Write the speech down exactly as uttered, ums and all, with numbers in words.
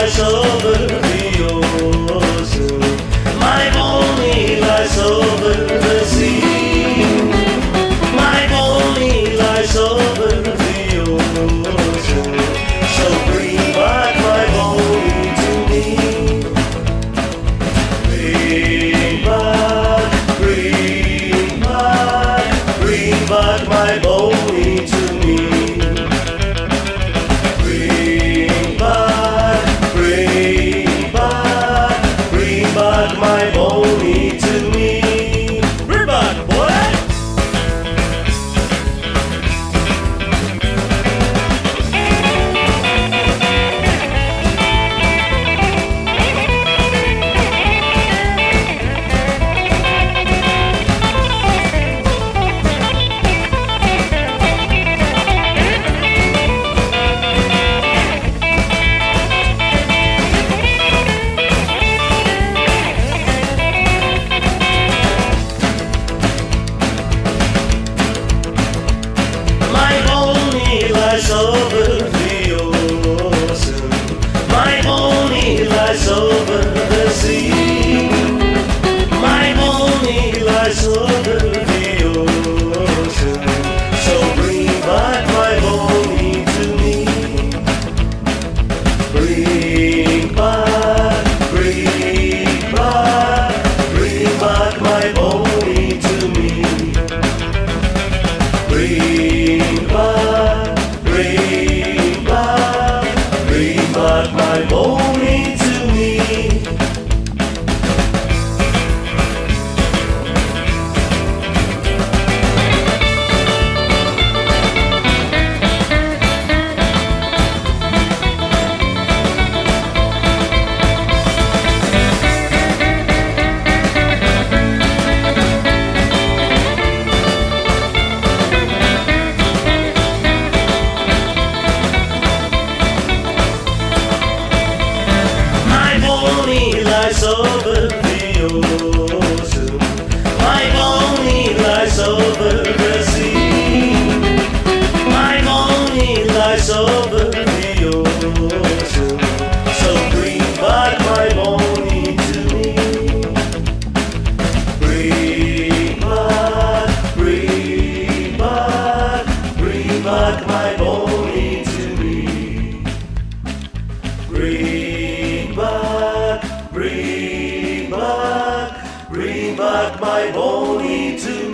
lies over the ocean. My pony lies over the sea. My pony lies over the ocean. So bring back my pony to me. Bring back, bring back, bring back my pony to me. My pony to me. Bring back, boy. Lies over the ocean. My pony lies over the sea. My pony lies over the ocean. So bring back my pony to me. Bring back, bring back, bring back my pony to me. Bring back. Bring back, bring back my pony to me. Lies over the ocean. My pony lies over the sea. My pony lies over the ocean. So bring back my pony to me. Bring back, bring back, bring back my pony to me. Bring back. Bring back, bring back my pony to